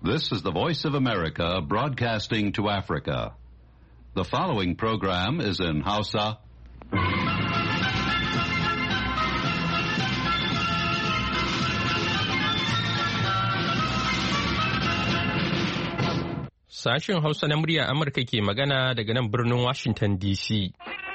This is the Voice of America broadcasting to Africa. The following program is in Hausa. Sashen Hausa na murya Amurka ke magana daga nan birnin Washington DC.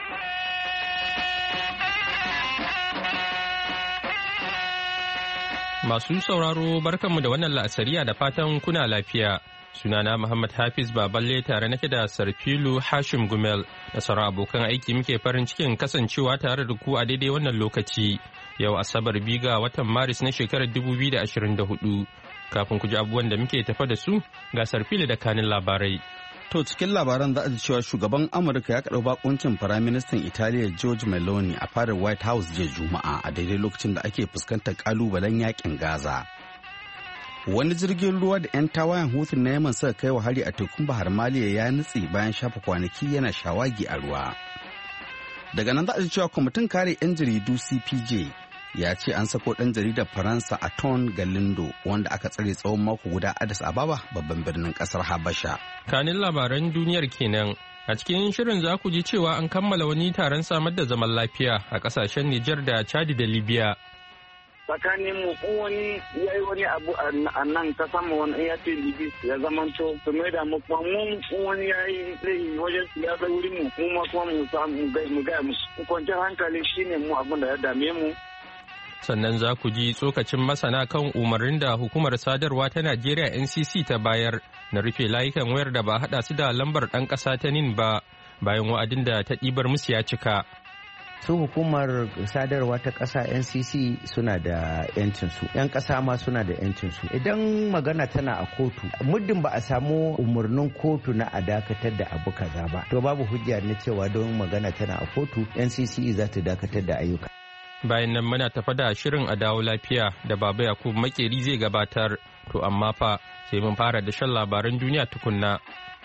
Masu sauraro barkanmu da wannan la'asariya da fatan kuna lafiya. Sunana Muhammad Hafiz Baballe tare nake da Sarfilu Hashim Gumel da sauran abokan aiki muke farin cikin kasancewa tare da ku a daidai wannan lokaci. Yau Asabar 2 ga watan Maris na shekarar 2024. Kafin ku ji abubuwan da muke tafa da su ga Sarfilu da kanin labarai. To cikin labaran za a ji cewa shugaban Amurka ya karɓi bakuncin Firaministan Italiya George Meloni a fadar White House jiya Juma'a a daidai lokacin da ake fuskantar kalubalen yakin Gaza. Wani jirgin ruwa da 'yan tawayen Houthi na Yemen suka kai wa hari a tekun Bahar Maliya ya nutse bayan shafa kwanaki yana shawagi a ruwa. Daga nan za a ji cewa kwamitin kare 'yan jaridu CPJ ya ce an sako ɗan jaridar Faransa Antoine Galindo wanda aka tsare tsawon mako guda Addis Ababa babban birnin ƙasar Habasha. Kanin labaran duniyar kenan. A cikin shirin za ku ji cewa an kammala wani taron samar da zaman lafiya a ƙasashen Nijar da Chad da Libya. Tsakanin mu wani ya yi wani abu a nan ta sama wani ya ce libis ya zamanto su mai da mu kuma mun wani ya yi laifi wajen su ya zai wurin mu ma kuma mu samu mu gaya musu kwanciyar hankali shine mu abin da ya dame mu. Sannan za ku ji tsokacin masana kan umarnin da hukumar sadarwa ta Najeriya NCC ta bayar na rufe layukan wayar da ba haɗa su da lambar ɗan ƙasa ta NIN ba bayan wa'adin da ta ɗibar musu ya cika. Su hukumar sadarwa ta ƙasa NCC suna da 'yancinsu, 'yan ƙasa ma suna da 'yancinsu. Idan magana tana a kotu, muddin ba a samu umarnin kotu na a dakatar da abu kaza ba, to babu hujja na cewa don magana tana a kotu NCC za ta dakatar da ayyuka. Bayan nan muna tafa da shirin a dawo lafiya da Baba Yakubu Makeri zai gabatar, to amma fa sai mun fara da shan labaran duniya tukunna.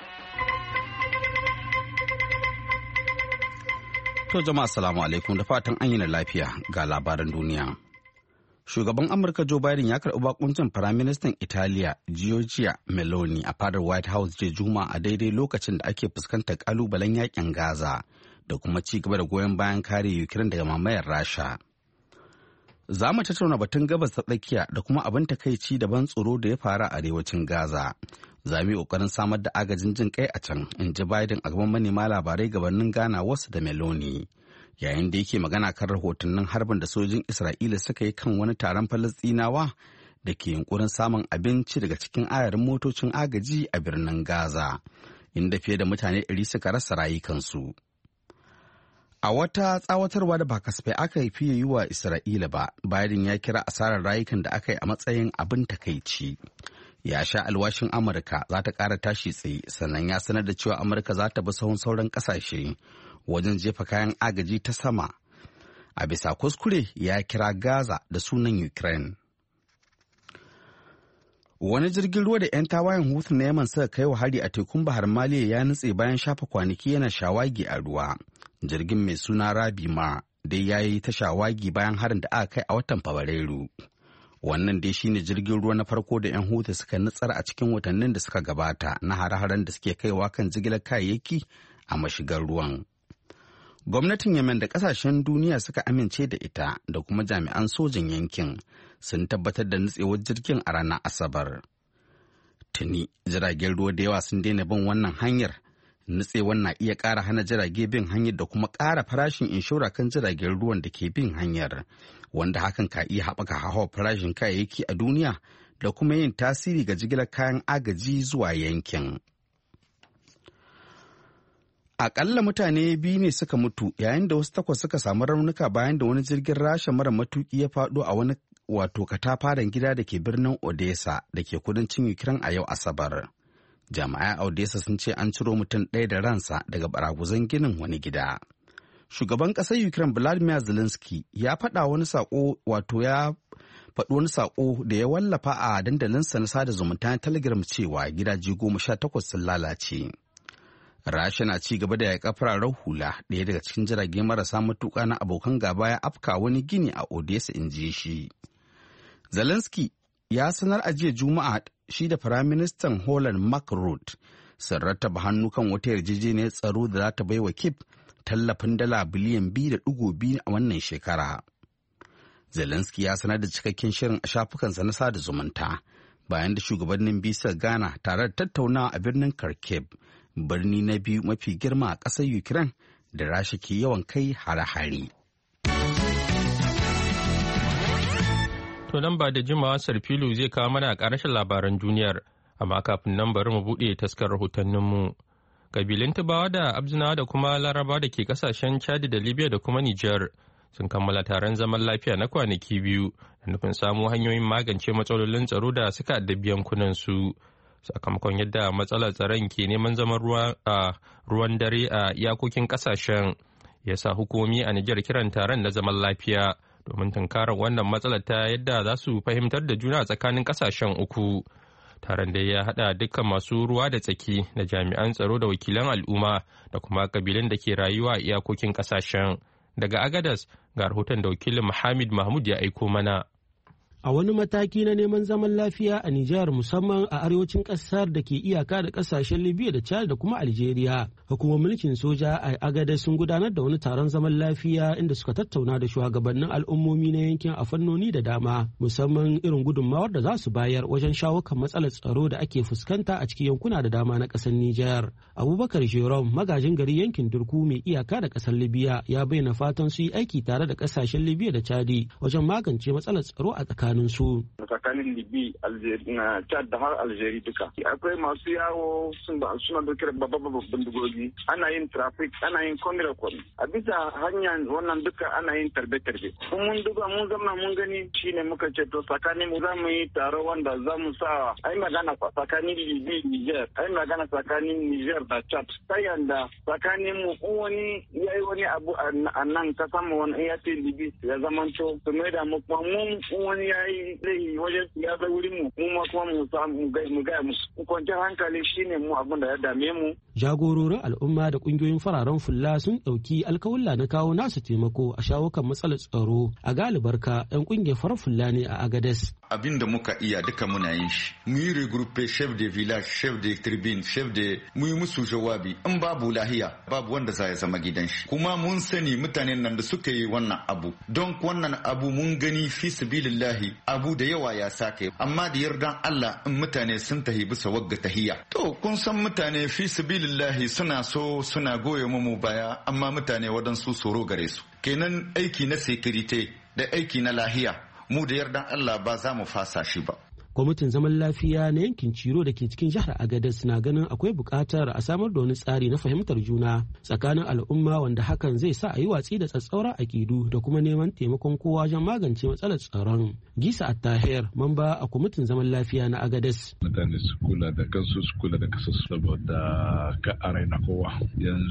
To jama'a assalamu alaikum da fatan an yi lafiya ga labaran duniya. Shugaban Amurka Joe Biden ya karɓi bakuncin Firaministan Italiya Giorgia Meloni a fadar White House jiya Juma'a a daidai lokacin da ake fuskantar kalubalen yakin Gaza da kuma ci gaba da goyon bayan kare Ukraine daga mamayar Rasha. Za mu tattauna batun gabas ta tsakiya da kuma abin takaici da ban tsoro da ya faru a arewacin Gaza. Za mu yi ƙoƙarin samar da agajin jin kai a can, in ji Biden a gaban manema labarai gabanin Ghana wasu da Meloni. Yayin da yake magana kan rahotannin harbin da sojin Isra'ila suka yi kan wani taron Falasɗinawa da ke yunkurin samun abinci daga cikin ayarin motocin agaji a birnin Gaza, inda fiye da mutane 100 suka rasa rayukansu. A wata tsawatarwa da ba kasafai aka yi fiye yi wa Isra'ila ba, Biden ya kira asarar rayukan da aka yi a matsayin abin takaici. Ya sha alwashin Amurka za ta ƙara tashi tsaye, sannan ya sanar da cewa Amurka za ta bi sahun sauran ƙasashe wajen jefa kayan agaji ta sama. A bisa kuskure ya kira Gaza da sunan Ukraine. Wani jirgin ruwa da 'yan tawayen Houthi na Yemen suka kai wa hari a tekun Bahar Maliya ya nutse bayan shafa kwanaki yana shawagi a ruwa. Jirgin mai suna Rabi Ma dai ya yi ta shawagi bayan harin da aka kai a watan Fabrairu. Wannan dai shine jirgin ruwa na farko da 'yan Houthi suka nutsar a cikin watannin da suka gabata na hare-haren da suke kaiwa kan jigilar kayayyaki a mashigar ruwan. Gwamnatin Yemen da kasashen duniya suka amince da ita da kuma jami'an sojin yankin sun tabbatar da nutsewar jirgin a ranar Asabar. Tuni jiragen ruwa da yawa sun daina bin wannan hanyar. Nutsewar na iya ƙara hana jirage bin hanyar da kuma ƙara farashin inshora kan jiragen ruwan da ke bin hanyar, wanda hakan ka iya haɓaka hauhawar farashin kayayyaki a duniya da kuma yin tasiri ga jigilar kayan agaji zuwa yankin. Aƙalla mutane 2 ne suka mutu yayin da wasu 8 suka samu raunuka bayan da wani jirgin Rasha mara matuƙi ya faɗo a wani katafaren gida da ke birnin Odessa da ke kudancin Ukraine a yau Asabar. Jami'ai a Odessa sun ce an ciro mutum 1 da ransa daga baraguzan ginin wani gida. Shugaban ƙasar Ukraine Volodymyr Zelensky ya faɗa wani saƙo da ya wallafa a dandalinsa na sada zumunta na Telegram cewa gidaje 18 sun lalace. Rasha na ci gaba da yaƙa fararen hula, ɗaya daga cikin jirage marasa matuƙa na abokan gaba ya afka wani gini a Odessa, in ji shi. Zelensky ya sanar a jiya Juma'a shi da Firaministan Holland Mark Rutte sun rattaba hannu kan wata yarjejeniyar tsaro da za ta bai wa Kyiv tallafin dala biliyan 2.2 a wannan shekara. Zelensky ya sanar da cikakken shirin a shafukansa na sada zumunta bayan da shugabannin biyu suka gana tare da tattaunawa a birnin Kharkiv, birni na biyu mafi girma a ƙasar Ukraine da Rasha ke yawan kai hare-hare. To nan ba da jimawa Sarfilu zai kawo mana a ƙarshen labaran duniyar, amma kafin nan bari mu buɗe taskar rahotanninmu. Kabilun Tubawa da Abzinawa da kuma Laraba da ke ƙasashen Chad da Libya da kuma Nijar sun kammala taron zaman lafiya na kwanaki biyu da nufin samo hanyoyin magance matsalolin tsaro da suka addabi yankunansu. Sakamakon yadda matsalar tsaron ke neman zaman ruwan dare a iyakokin ƙasashen, ya sa hukumomi a Nijar kiran taron na zaman lafiya domin tunkarar wannan matsalar ta yadda za su fahimtar da juna tsakanin kasashen uku. Taron da ya haɗa dukkan masu ruwa da tsaki da jami'an tsaro da wakilan al'umma da kuma kabilan da ke rayuwa a iyakokin kasashen. Daga Agadas ga rahoton da wakilin Muhammad Mahmud ya aiko mana. A wani mataki na neman zaman lafiya a Nijar, musamman a arewacin ƙasar da ke iyaka da ƙasashen Libya da Chad da kuma Algeria, hukumar mulkin soja a Agadez sun gudanar da wani taron zaman lafiya inda suka tattauna da shugabannin al'ummomi na yankin a fannoni da dama, musamman irin gudunmawar da za su bayar wajen shawo kan matsalar tsaro da ake fuskanta a cikin yankuna da dama na ƙasar Nijar. Abubakar Jerome, magajin gari yankin Durku mai iyaka da ƙasar Libya, ya bayyana fatan su yi aiki tare da ƙasashen Libya da Chadi wajen magance matsalar tsaro a tsakanin Libi, Chad da har Algeria duka. Akwai masu yawo suna dauke da babban bindigogi, ana yin traffic, ana yin kondrakon. A bisa hanyar wannan duka ana yin tarbe-tarbe. Mun duba mun zama mun gani shine muka ce to tsakanin mu za mu yi taro wanda za mu sa ai magana tsakanin Libi Niger, ai magana tsakanin Niger da Chad. Ta yanda tsakanin mu wani yayi wani abu a nan ka samu wani ya ce Libi ya zamanto to mai da mu kuma mun wani yayi zai wajen ya ga wurin mu ma kuma mu samu mu ga mu kwanciyar hankali shine mu abin da ya dame mu. Jagororin al'umma da kungiyoyin fararen fulla sun ɗauki alkawulla na kawo nasu taimako a shawo kan matsalar tsaro. A galibarka 'yan kungiyar farar fulla ne a Agadez. Abin da muka iya duka muna yin shi. Mu yi regroupe chef de village, chef de tribune, mu yi musu jawabi. In babu lahiya babu wanda za ya zama gidan shi. Kuma mun sani mutanen nan da suka yi wannan abu. Don wannan abu mun gani fi sabilillahi abu da yawa ya sake. Amma da yardan Allah in mutane sun tahi bisa wagga tahiya. To kun san mutane fi sabilillahi suna goye mu baya, amma mutane wadansu tsoro gare su. Kenan aiki na security da aiki na lahiya mu da yardan Allah ba za mu fasa shi ba. Kwamitin zaman lafiya na yankin Ciro da ke cikin jihar Agadez na ganin akwai buƙatar a samar da wani tsari na fahimtar juna tsakanin al'umma wanda hakan zai sa a yi watsi da tsatsauran aƙidu da kuma neman taimakon kowa wajen magance matsalar tsaron. Gisa Attahir, mamba a kwamitin zaman lafiya na Agadez. Mutane su kula da kansu, su kula da kasa saboda ka araina kowa.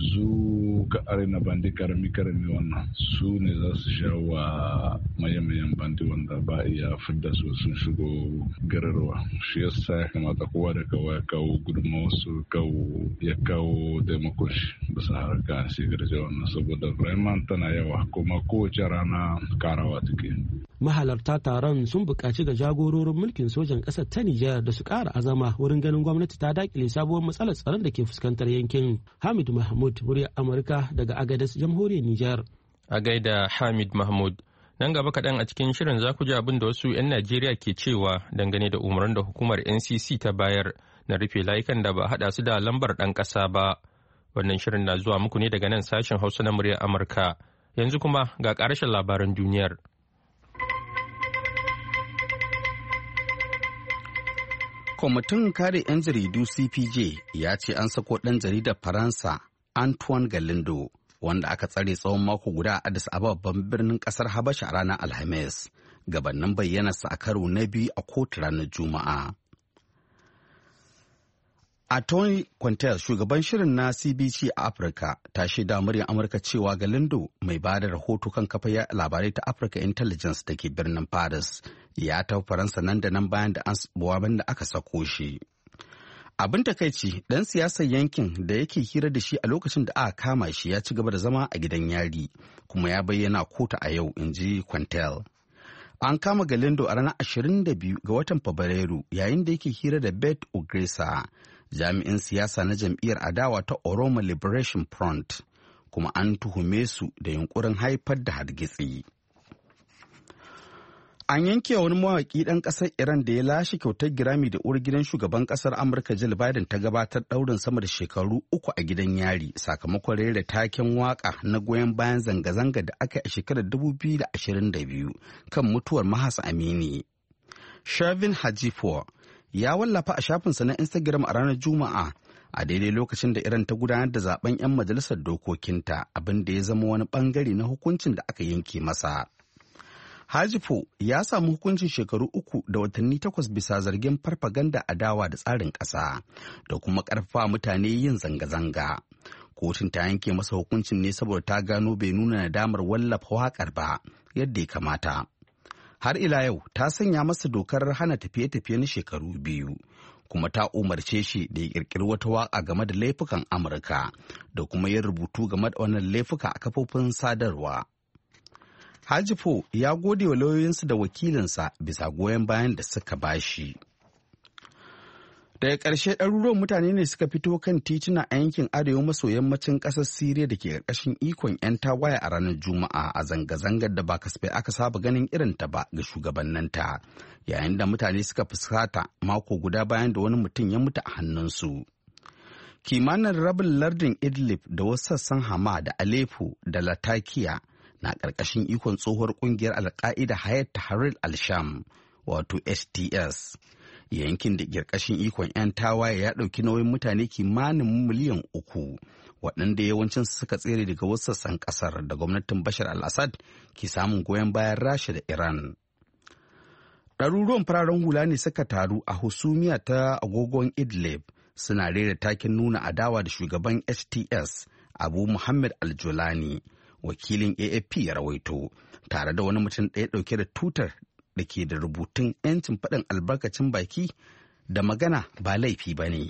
Yanzu ka araina bandi karami wannan su ne za su sha wa mayan bandi wanda ba iya fidda su sun shigo gararwa. Shi yasa ya kamata kowa da kowa ya kawo gudunmawar su ya kawo taimakon shi bisa harka sigarce wannan saboda Bremen tana yawa kuma kowace rana karawa take. Mahalarta taron sun buƙaci ga jagororin mulkin sojan ƙasar ta Nijar da su ƙara azama wurin ganin gwamnati ta daƙile sabuwar matsalar tsaron da ke fuskantar yankin. Hamid Mahmud, muryar Amurka daga Agadez, jamhuriyar Nijar. A gaida Hamid Mahmud. Nan gaba kaɗan a cikin shirin za ku ji abin da wasu 'yan Najeriya ke cewa dangane da umarnin da hukumar NCC ta bayar na rufe layukan da ba a haɗa su da lambar ɗan ƙasa ba. Wannan shirin na zuwa muku ne daga nan sashen Hausa na muryar Amurka. Yanzu kuma ga ƙarashin labaran duniyar. Kwamitin kare 'yan jaridu CPJ ya ce an sako ɗan jaridar Faransa Antoine Galindo, wanda aka tsare tsawon mako guda a Addis Ababa babban birnin kasar Habasha a ranar Alhamis, gabanin bayyanarsa a karo na biyu a kotu ranar Juma'a. Anthony Quintel, shugaban shirin na CBC a Afirka, ta shaida muryar Amurka cewa Galindo, mai ba da rahoto kan kafa labarai ta Africa Intelligence da ke birnin Paris, ya tafi Faransa nan da nan bayan da aka sako shi. Abin takaici, ɗan siyasar yankin da yake hira da shi a lokacin da aka kama shi ya ci gaba da zama a gidan yari, kuma ya bayyana kotu a yau, in ji Quintel. An kama Galindo a ranar 22 ga watan Fabrairu yayin da yake hira da Beth Ogresa, jami'in siyasa na jam'iyyar adawa ta Oromo Liberation Front, kuma an tuhume su da yunkurin haifar da hargitsi. An yanke wani mawaƙi ɗan ƙasar Iran da ya lashe kyautar Grammy da uwar gidan shugaban ƙasar Amurka Jill Biden ta gabatar ɗaurin sama da shekaru 3 a gidan yari sakamakon rera taken waƙa na goyon bayan zanga-zanga da aka yi a shekarar 2022 kan mutuwar Mahsa Amini. Shervin Hajipour ya wallafa a shafinsa na Instagram a ranar Juma'a a daidai lokacin da Iran ta gudanar da zaben 'yan majalisar dokokinta, abin da ya zama wani bangare na hukuncin da aka yanke masa. Hajipour ya samu hukuncin shekaru 3 da watanni 8 bisa zargin farfaganda adawa da tsarin ƙasa da kuma ƙarfafa mutane yin zanga-zanga. Kotun ta yanke masa hukuncin ne saboda ta gano bai nuna nadamar wallafa waƙar ba yadda ya kamata. Har ila yau ta sanya masa dokar hana tafiye-tafiye na shekaru 2, kuma ta umarce shi da ya ƙirƙiri wata waƙa game da laifukan Amurka da kuma yin rubutu game da wannan laifuka a kafofin sadarwa. Hajipour ya gode wa lauyoyinsa da wakilinsa bisa goyon bayan da suka bashi. Daga ƙarshe ɗaruruwan mutane ne suka fito kan tituna a yankin arewa maso yammacin ƙasar Siriya da ke ƙarƙashin ikon 'yan tawaye a ranar Juma'a a zanga-zangar da ba kasafai aka saba ganin irinta ba ga shugabanninta, yayin da mutane suka fuskata mako guda bayan da wani mutum ya mutu a hannunsu. Kimanin rabin lardin Idlib da wasu sassan Hama da Aleppo da Latakia na ƙarƙashin ikon tsohuwar ƙungiyar Al-Qaida Hayat Tahrir al-Sham, wato STS. Yankin da ƙarƙashin ikon 'yan tawaye ya ɗauki nauyin mutane kimanin miliyan 3, waɗanda yawancinsu suka tsere daga wasu sassan ƙasar da gwamnatin Bashar al-Assad ke samun goyon bayan Rasha da Iran. Ɗaruruwan fararen hula ne suka taru a husumiya ta agogon Idlib, suna rera takin nuna adawa da shugaban STS Abu Muhammad al-Julani. Wakilin AFP ya rawaito, tare da wani mutum ɗaya ɗauke da tutar da ke da rubutun 'yancin faɗin albarkacin baki da magana ba laifi ba ne.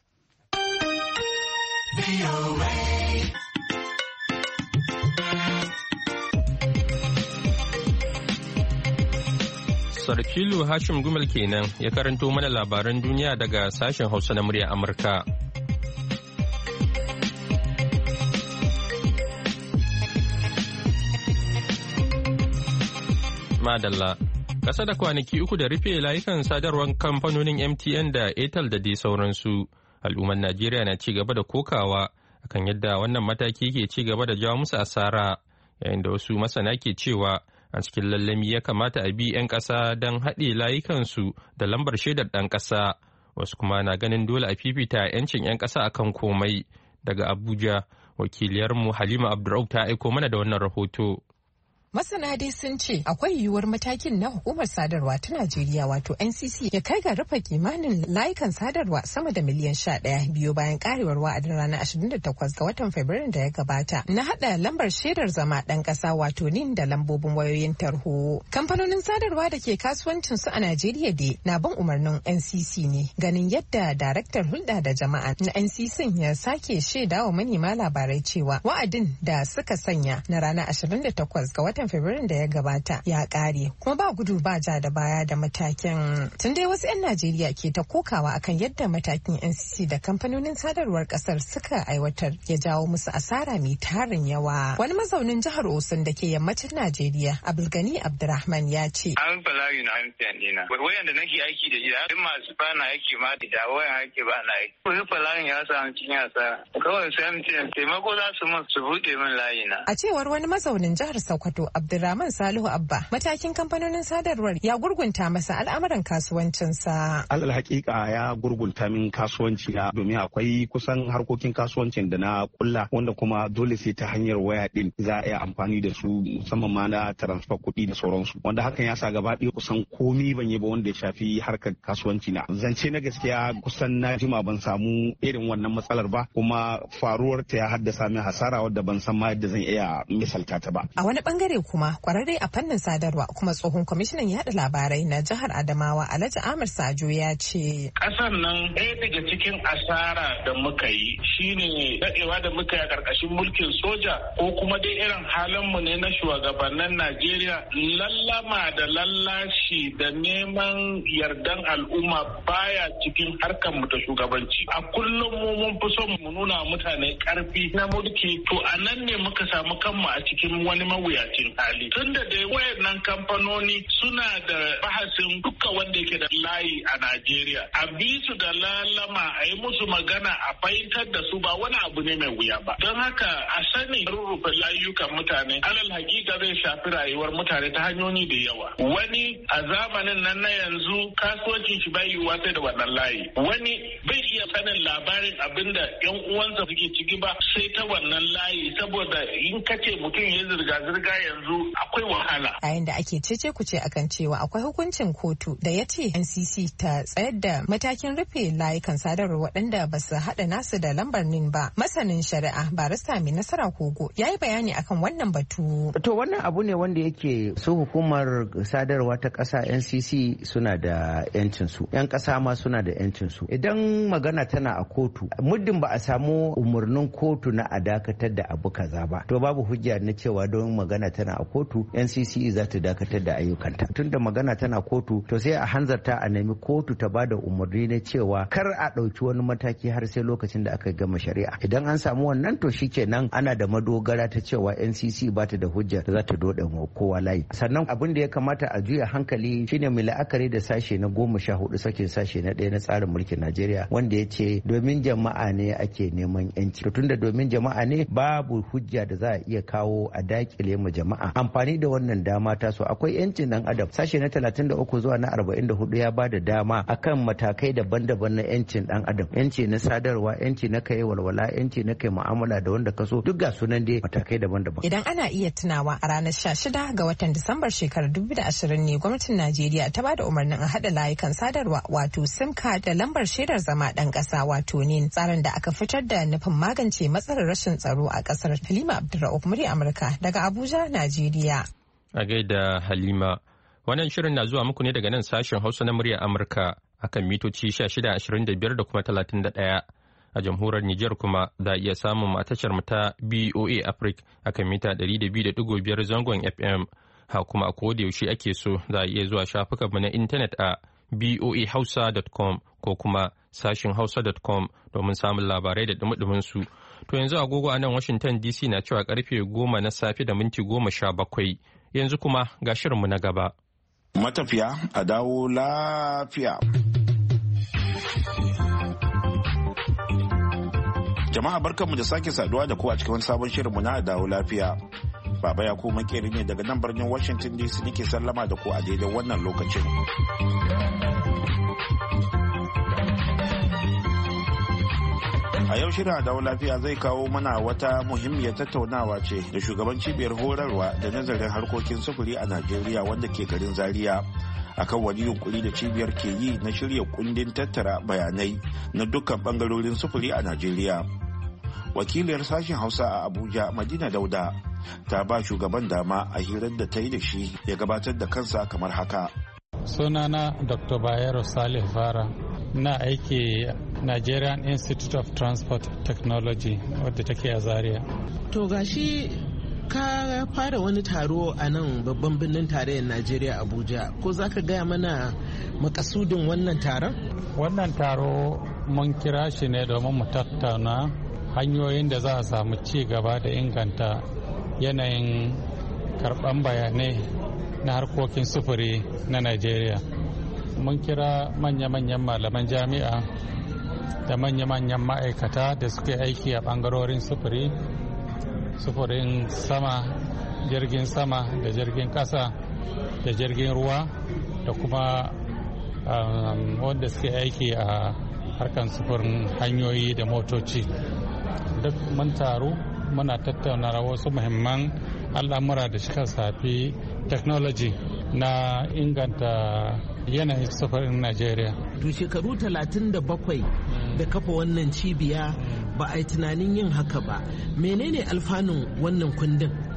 Sarfilu Hashim Gumel kenan ya karanto mana labaran duniya daga sashen Hausa na murya Amurka. Madalla. Ƙasa da kwanaki 3 da rufe layukan sadarwar kamfanonin MTN da Airtel da dai sauransu. Al'ummar Najeriya na ci gaba da kokawa akan yadda wannan mataki ke ci gaba da jawo musu asara, yayin da wasu masana ke cewa a cikin lallami ya kamata a bi 'yan ƙasa don haɗe layukansu da lambar shaidar ɗan ƙasa. Wasu kuma na ganin dole a fifita 'yancin 'yan ƙasa akan komai. Daga Abuja, wakiliyarmu Halima Abdurraub ta aiko mana da wannan rahoto. Masana dai sun ce akwai yiwuwar matakin na hukumar sadarwa ta Najeriya wato NCC ya kai ga rufe kimanin layukan sadarwa sama da miliyan 11 biyo bayan karewar wa'adin ranar 28 ga watan Fabrairu da ya gabata na hada lambar shaidar zama dan kasa wato NIN da lambobin wayoyin tarho. Kamfanonin sadarwa da ke kasuwancin su a Najeriya dai na bin umarnin NCC ne, ganin yadda daraktar hulɗa da jama'a na NCC ya sake shaidawa manema labarai cewa wa'adin da suka sanya na ranar 28 ga watan Fabrairu da ya gabata ya kare, kuma ba gudu ba ja da baya da matakin. Tun dai wasu 'yan Najeriya ke ta kokawa akan yadda matakin NCC da kamfanonin sadarwar kasar suka aiwatar ya jawo musu asara mai tarin yawa. Wani mazaunin jihar Osun da ke yammacin Najeriya, Abdulgani Abdurrahman ya ce. An falayi na MTN dina. Wayan da nake aiki da ita, in masu bana aiki ma da wayan aiki ba na aiki. Wani falayin ya samu cikin asara. Kawai sai MTN taimako za su buɗe min layi na. A cewar wani mazaunin jihar Sokoto, Abdurrahman Salihu Abba, matakin kamfanonin sadarwar ya gurgunta masa al'amuran kasuwancinsa. Alal hakika ya gurgunta min kasuwanci na, domin akwai kusan harkokin kasuwancin da na kulla wanda kuma dole sai ta hanyar waya din za a iya amfani da su, musamman ma na transfer kuɗi da sauransu, wanda hakan ya sa gaba ɗaya kusan komi ban yi ba wanda ya shafi harkar kasuwanci na. Zance na gaskiya kusan na jima ban samu irin wannan matsalar ba, kuma faruwar ta ya haddasa min hasara wadda ban san ma yadda zan iya misalta ta ba. A wani bangare kuma kwararre a fannin sadarwa kuma tsohon kwamishinan yada labarai na jihar Adamawa Alhaji Ahmad Sajo ya ce. Ƙasar nan ɗaya daga cikin asara da muka yi shine daɗewa da muka yi a ƙarƙashin mulkin soja ko kuma dai irin halinmu ne na shugabannin Najeriya lallama da lallashi da neman yardan al'umma baya cikin harkar mu ta shugabanci. A kullum mun fi son mu nuna mutane karfi na mulki to a nan ne muka samu kanmu a cikin wani mawuyacin hali. Tunda da wayannan kamfanoni suna da bahasin duka wanda yake da layi a Najeriya. A bi su da lalama a yi musu magana a fahimtar da su ba wani abu ne mai wuya ba. Don haka a sani rurrufe layukan mutane alal hakika zai shafi rayuwar mutane ta hanyoyi da yawa. Wani a zamanin nan na yanzu kasuwancin shi bai yiwuwa sai da wannan layi. Wani bai iya sanin labarin abinda yan uwansa suke ciki ba sai ta wannan layi saboda in kace mutum ya zirga-zirga yanzu akwai wahala. Yayin da ake cece kuce akan cewa akwai hukuncin kotu da ya ce NCC ta tsayar da matakin rufe layukan sadarwa waɗanda ba su haɗa nasu da lambar NIN ba. Masanin shari'a barista mai nasara Kogo ya yi bayani akan wannan batu. To wannan abu ne wanda yake su hukumar sadarwa ta ƙasa NCC suna da 'yancinsu. 'Yan ƙasa ma suna da 'yancinsu. Idan magana tana a kotu muddin ba a samu umarnin kotu na a dakatar da abu kaza ba to babu hujja na cewa don magana tana a kotu NCC za ta dakatar da ayyukanta. Tunda magana tana kotu to sai a hanzarta a nemi kotu ta bada umarni na cewa kar a ɗauki wani mataki har sai lokacin da aka gama shari'a. Idan an samu wannan to shikenan ana da madogara ta cewa NCC ba ta da hujja da za ta dode kowa layi. Sannan abin da ya kamata a juya hankali shine mai la'akari da sashe na 14 sakin sashe na 1 na tsarin mulkin Najeriya wanda ya ce domin jama'a ne ake neman yanci. Tunda domin jama'a ne babu hujja da za a iya kawo a dakile ma jama'a amfani da wannan dama ta so akwai yancin dan adam. Sashe na 33 zuwa na 44 ya bada dama akan matakai daban-daban na yancin dan adam. Yanci na sadarwa, yanci na kai walwala, yanci na kai mu'amala da wanda ka so duk ga sunan dai matakai daban-daban. Idan ana iya tunawa a ranar 16 ga watan Disambar shekarar 2020 ne gwamnatin Najeriya ta bada umarnin a hada layukan sadarwa wato SIM card da lambar shaidar zama dan kasa wato NIN, tsarin da aka fitar da nufin magance matsalar rashin tsaro a kasar. Halima Abdulra'uf murya Amurka daga Abuja, Najeriya. A gaida Halima, wannan shirin na zuwa muku ne daga nan sashen Hausa na murya Amurka akan mitoci 1625 da kuma 31. A jamhuriyar Nijar kuma za a iya samun matashar mu ta BOA Africa akan mita 200.5 zangon FM. Ha kuma a koda yaushe ake so za a iya zuwa shafukanmu na intanet a boahausa.com ko kuma sashin hausa.com domin samun labarai da dumudumin su. To yanzu agogo a nan Washington DC na cewa karfe 10 na safe da minti 17. Yanzu kuma ga shirinmu na gaba. Matafiya a dawo lafiya. Jama'a barkanmu da sake saduwa da ku a cikin wani sabon shirinmu na dawo lafiya. Baba ya ku makeri ne daga nan birnin Washington DC nake sallama da ku a daidai wannan lokacin. A yau shirin dawo lafiya zai kawo mana wata muhimmiyar tattaunawa ce da shugaban cibiyar horarwa da nazarin harkokin sufuri a Najeriya wanda ke garin Zaria akan wani yunkuri da cibiyar ke yi na shirya kundin tattara bayanai na dukkan bangarorin sufuri a Najeriya. Wakiliyar sashen Hausa a Abuja Madina Dauda ta ba shugaban dama a hirar da ta yi da shi ya gabatar da kansa kamar haka. Sunana Dr. Bayero Salih Fara, na aiki Nigerian Institute of Transport Technology wadda take a Zaria. To gashi ka fara wani taro a nan babban birnin tarayyar Najeriya Abuja, ko za ka gaya mana makasudin wannan taron? Wannan taro mun kira shi ne domin mu tattauna hanyoyin da za a samu ci gaba da inganta yanayin karɓan bayanai na harkokin sufuri na Najeriya. Mun kira manya-manyan malaman jami'a da manya-manyan ma'aikata da suke aiki a ɓangarorin sufurin sama, jirgin sama da jirgin ƙasa da jirgin ruwa da kuma wanda suke aiki a harkan sufurin hanyoyi da motoci. Duk mun taru muna tattauna wasu muhimman al'amura da suka shafi technology na inganta yanayin sufurin Najeriya. To shekaru 37 da kafa wannan cibiya ba a yi tunanin yin haka ba. Menene alfanun wannan kundin?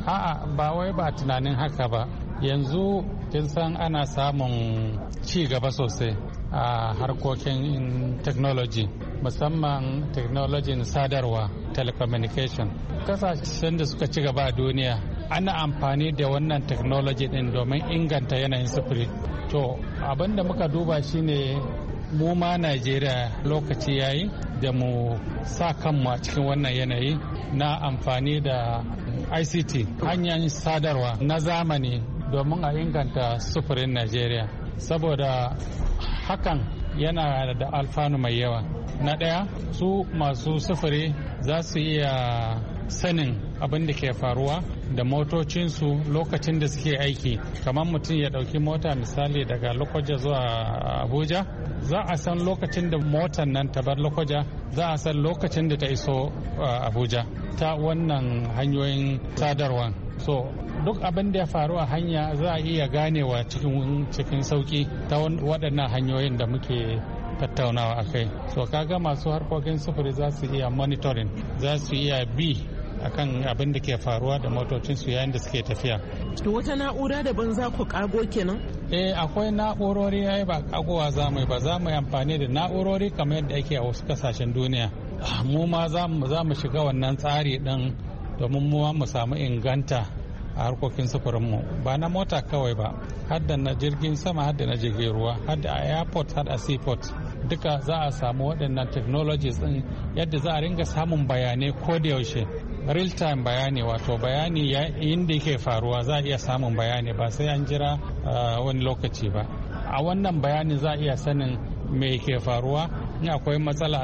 A'a ba wai ba tunanin haka ba. Yanzu kin san ana samun ci gaba sosai a harkokin technology, musamman technology sadarwa, telecommunication. Kasashen da suka ci gaba a duniya ana amfani da wannan technology din domin inganta yanayin sufuri. To abin da muka duba shine mu ma Najeriya lokaci yayi da mu sa kanmu a cikin wannan yanayi na amfani da ICT, hanyar sadarwa na zamani domin a inganta sufurin Najeriya. Saboda hakan yana da alfanu mai yawa. Na ɗaya, su masu sufuri za su iya sanin abin da ke faruwa da motocinsu lokacin da suke aiki. Kamar mutum ya ɗauki mota misali daga Lokoja zuwa Abuja, za a san lokacin da motar nan ta bar Lokoja, za a san lokacin da ta iso Abuja ta wannan hanyoyin sadarwa. So duk abin da ya faru a hanya za a iya ganewa cikin sauki ta waɗannan hanyoyin da muke tattaunawa a kai. So kaga masu harkokin sufuri za su iya monitoring, za su iya bi akan abin da ke faruwa da motocinsu yayin da suke tafiya. To wata na'ura daban za ku kago kenan? Akwai na'urori yayi ba kagowa za mu yi amfani da na'urori kamar yadda ake a wasu kasashen duniya. Mu ma za mu shiga wannan tsari din domin mu samu inganta a harkokin sufurinmu ba na mota kawai ba, har da na jirgin sama, har da na jirgin ruwa, har da a airport, har a seaport. Duka za a samu waɗannan technologies din yadda za a ringa samun bayanai ko da yaushe, real time bayani, wato bayani inda yake faruwa za a iya samun bayani ba sai an jira wani lokaci ba. A wannan bayani za a iya sanin me ke faruwa, in akwai matsala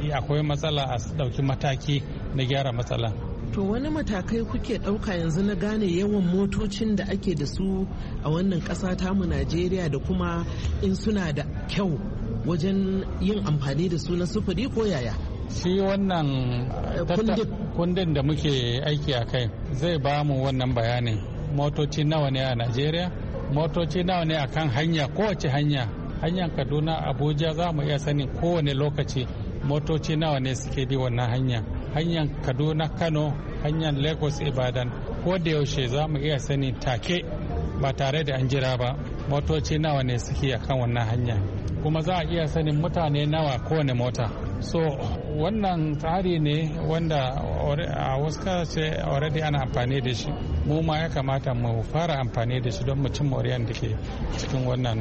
a ɗauki mataki na gyara matsala. To wani matakai kuke ɗauka yanzu na gane yawan motocin da ake da su a wannan ƙasa tamu Najeriya da kuma in suna da kyau wajen yin amfani da su na sufuri ko yaya? Shi wannan kundin da muke aiki a kai zai ba mu wannan bayanin. Motoci nawa ne a Najeriya? Motoci nawa ne a kan hanya, kowace hanya? Hanyar Kaduna, Abuja za mu iya sanin kowane lokaci motoci nawa ne suke bi wannan hanya. Hanyar Kaduna, Kano, hanyar Lagos, Ibadan, ko da yaushe za mu iya sani take ba tare da an jira ba motoci nawa ne suke a kan wannan hanya, kuma za a iya sanin mutane nawa kowane mota. So wannan tsari ne wanda a wasu kasashe already ana amfani da shi, mu ma ya kamata mu fara amfani da shi don mu cin moriyar da ke cikin wannan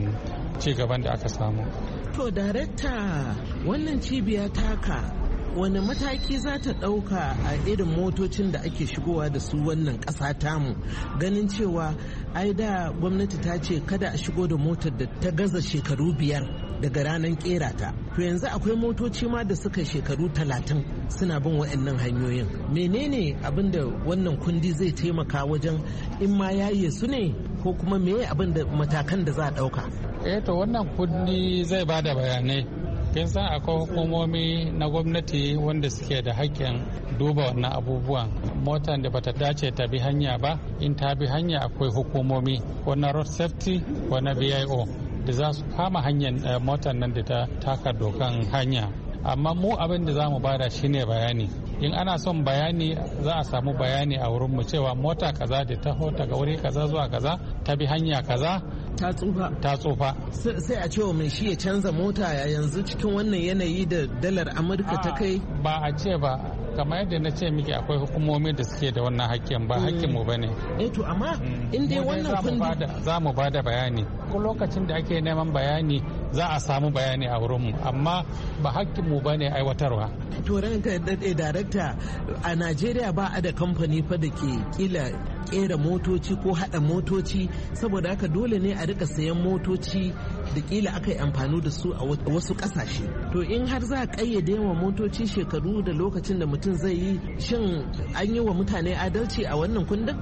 ci gaban da aka samu. To darekta, wannan cibiya taka wani mataki za ta ɗauka a irin motocin da ake shigowa da su wannan ƙasa tamu, ganin cewa ai da gwamnati ta ce kada a shigo da motar da ta gaza shekaru 5 daga ranar kera ta. To yanzu akwai motoci ma da suka shekaru 30 suna bin waɗannan hanyoyin. Menene abin da wannan kundi zai taimaka wajen in ma yaye su ne, ko kuma meye abin da matakan da za a ɗauka? To wannan kundi zai ba da bayanai. Kin san akwai hukumomi na gwamnati wanda suke da hakkin duba wannan abubuwan. Motar da bata dace ta bi hanya ba, in ta bi hanya akwai hukumomi ko na road safety ko na VIO da za su kama hanyar motar nan da ta taka dokan hanya. Amma mu abin da za mu bada shine bayani. In ana son bayani za a samu bayani a wurin mu cewa mota kaza da taho daga wuri kaza zuwa kaza ta bi hanya kaza ta tsufa. Sai a cewa mai shi ya canza mota yanzu cikin wannan yanayi da dalar Amurka ta kai? Ba a ce ba, kamar yadda na ce miki akwai hukumomi da suke da wannan hakkin, ba hakkin mu bane. To amma in dai wannan kundi za mu bada bayani. Ko lokacin da ake neman bayani za a samu bayani a wurin mu, amma ba hakkin mu bane aiwatarwa. To ranka daɗe darakta, a Najeriya ba a da kamfani fa da ke kila kera motoci ko hada motoci, saboda haka dole ne a rika sayan motoci da kila aka yi amfani da su a wasu kasashe. To in har za a kayyade wa motoci shekaru da lokacin da mutum zai yi, shin an yi wa mutane adalci a wannan kundin?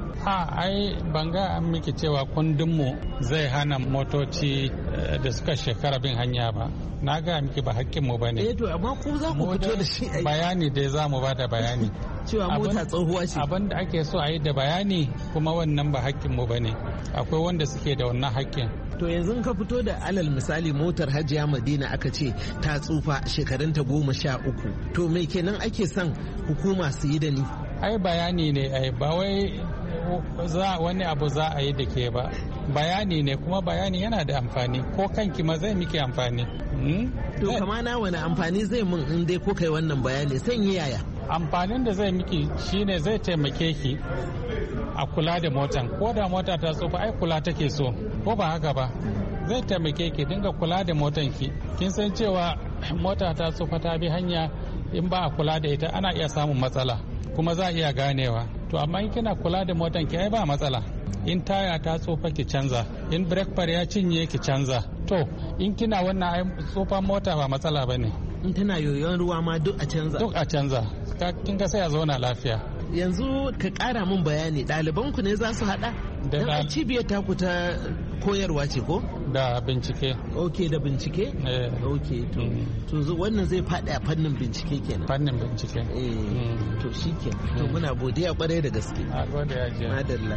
Ai banga an miki cewa kundinmu zai hana motoci da suka shekara bin hanya ba. Na ga miki ba hakkinmu ba ne. To amma ku za ku fito da shi bayani dai za mu ba da bayani. Cewa mota tsohuwa ce. Abin da ake so a yi da bayani kuma wannan ba hakkinmu ba ne. Akwai wanda suke da wannan hakkin. To yanzu ka fito da alal misali motar Hajiya Madina aka ce ta tsufa shekarunta 13. To me kenan ake son hukuma su yi da ni? ai bayani ne ai ba wai wani abu za a yi da ke ba, bayani ne kuma bayani yana da amfani ko kanki ma zai miki amfani. To kama na wani amfani zai mun in dai ko kai wannan bayani san yi yaya? Amfanin da zai miki shine zai taimake ki a kula da motan, ko da mota ta tsufa ai kula take so ko ba haka ba, zai taimake ki dinga kula da motan ki. Kin san cewa mota ta tsufa ta bi hanya, in ba a kula da ita ana iya samun matsala kuma za a iya ganewa. To amma in kina kula da motan ki ai ba matsala. In taya ta tsufa ki canza, in brake pad ya cinye ki canza. To in kina wannan ai tsufan mota ba matsala bane. In tana yoyon ruwa ma duk a canza. Duk a canza. Kin ga sai a zauna lafiya. Yanzu ka kara min bayani, ɗaliban ku ne za su hada? Da cibiyar taku ta koyarwa ce ko? Da bincike. Ok, da bincike? Ok, to wannan zai faɗi a fannin bincike kenan. Fannin bincike. To shi kenan. To muna godiya kwarai da gaske. A godiya je. Madalla.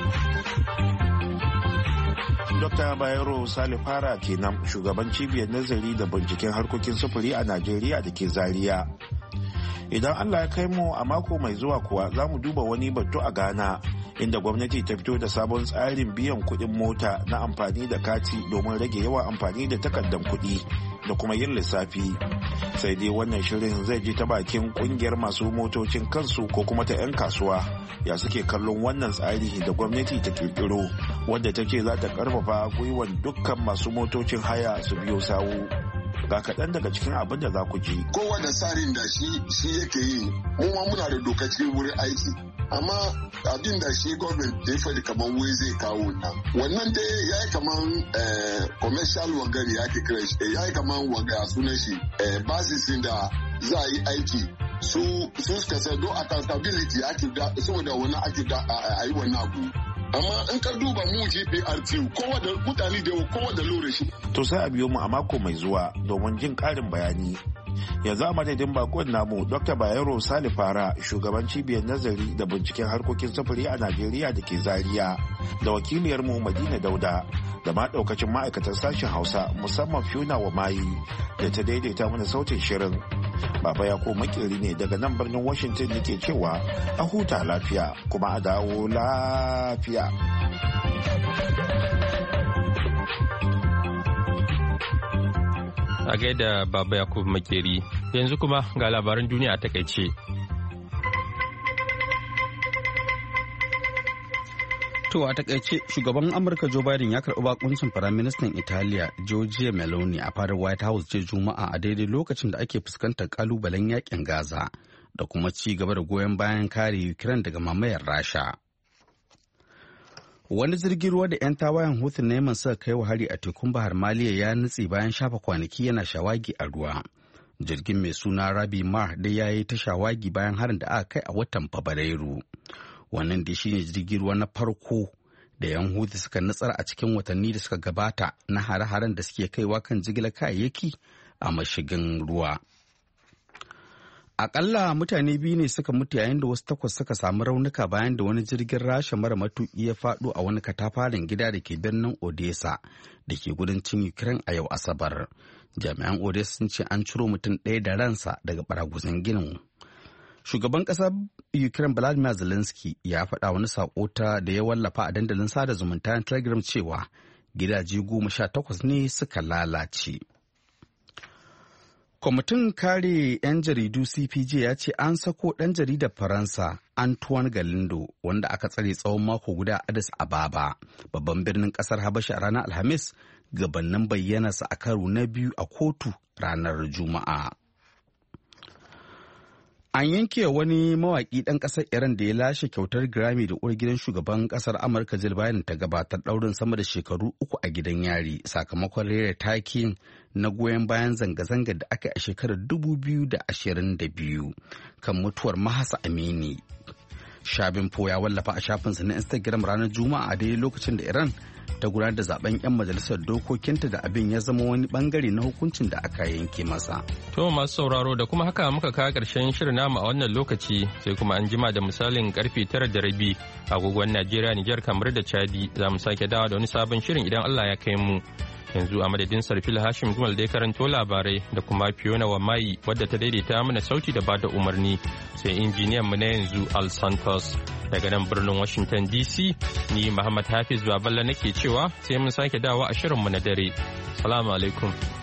Dr. Bayero Sale Fara kenan, shugaban cibiyar nazari da binciken harkokin sufuri a Najeriya da ke Zaria. Idan Allah ya kai mu a mako mai zuwa kuwa za mu duba wani batu a Ghana, inda gwamnati ta fito da sabon tsarin biyan kuɗin mota na amfani da kati domin rage yawan amfani da takardar kuɗi da kuma yin lissafi. Sai dai wannan shirin zai ji ta bakin kungiyar masu motocin kansu ko kuma ta 'yan kasuwa ya suke kallon wannan tsari da gwamnati ta kirkiro, wadda ta ce za ta karfafa gwiwar dukkan masu motocin haya su biyo sawu. Ga kaɗan daga cikin abin da za ku ji. Kowa da tsarin da shi yake yi, mu ma muna da doka cikin wurin aiki. Amma abin da shi gwamnati da ya faɗi kamar wai zai kawo nan. Wannan dai ya yi kamar commercial wangari ya ke kira shi, ya yi kamar wanga sunan shi basisin da za a yi aiki. Su suka sai don accountability ake da saboda wannan ake da a yi wannan abu. Amma in ka duba mu GPRT kowa da mutane da kowa da lura shi. To sai a biyo mu a mako mai zuwa domin jin ƙarin bayani. Yanzu a madadin bakon namu Dr. Bayero Sale Fara, shugaban cibiyar nazari da binciken harkokin sufuri a Najeriya da ke Zaria, da wakiliyar mu Madina Dauda, da ma daukacin ma'aikatan sashen Hausa musamman Fiona Wamayi da ta daidaita mana sautin shirin. Baba Yako makeri ne daga nan birnin Washington yake cewa a huta lafiya kuma a dawo lafiya. A gaida Baba Yakubu Makeri, yanzu kuma ga labaran duniya a takaice. To a takaice shugaban Amurka Joe Biden ya karɓi bakuncin Firaministan Italiya Giorgia Meloni a fadar White House jiya Juma'a a daidai lokacin da ake fuskantar kalubalen yakin Gaza da kuma ci gaba da goyon bayan kare Ukraine daga mamayar Rasha. Wani jirgin ruwa da 'yan tawayen Houthi na Yemen suka kai wa hari a tekun Bahar Maliya ya nutse bayan shafa kwanaki yana shawagi a ruwa. Jirgin mai suna Rabi Mar da ya yi ta shawagi bayan harin da aka kai a watan Fabrairu. Wannan da shine jirgin ruwa na farko da 'yan Houthi suka nutsar a cikin watanni da suka gabata na hare-haren da suke kaiwa kan jigilar kayayyaki a mashigin ruwa. Akalla mutane biyu ne suka mutu yayin da wasu 8 suka samu raunuka bayan da wani jirgin Rasha mara matuƙi ya faɗo a wani katafaren gida da ke birnin Odessa da ke kudancin Ukraine a yau Asabar. Jami'an Odessa sun ce an ciro mutum ɗaya da ransa daga baraguzan ginin. Shugaban ƙasar Ukraine Volodymyr Zelensky ya faɗa wani saƙo da ya wallafa a dandalin sada zumunta na Telegram cewa gidaje 18 ne suka lalace. Kwamitin kare 'yan jaridu CPJ ya ce an sako ɗan jaridar Faransa Antoine Galindo wanda aka tsare tsawon mako guda a Addis Ababa, babban birnin ƙasar Habasha a ranar Alhamis, gabanin bayyanarsa a karo na biyu a kotu ranar Juma'a. An yanke wani mawaƙi ɗan ƙasar Iran da ya lashe kyautar Grammy da uwar gidan shugaban ƙasar Amurka Jill Biden ta gabatar ɗaurin sama da shekaru 3 a gidan yari sakamakon rera takin na goyon bayan zanga-zanga da aka yi a shekarar 2022 kan mutuwar Mahsa Amini. Shabin Po ya wallafa a shafinsa na Instagram ranar Juma'a a daidai lokacin da Iran ta gudanar da zaben 'yan majalisar dokokinta da abin ya zama wani bangare na hukuncin da aka yanke masa. To masu sauraro da kuma haka muka kawo karshen shirin namu a wannan lokaci sai kuma an jima da misalin karfe 9:30 agogon Najeriya, Nijar, kamar da Chadi za mu sake dawa da wani sabon shirin idan Allah ya kai mu. Yanzu a madadin Sarfil Hashim Gumal da ya karanto labarai da kuma Fiona Wamai wadda ta daidaita mana sauti da bada umarni sai injiniyan mu na yanzu Al Santos. Daga nan birnin Washington DC ni Muhammad Hafiz Baballa nake cewa sai mun sake dawo a shirinmu na dare. Salamu alaikum.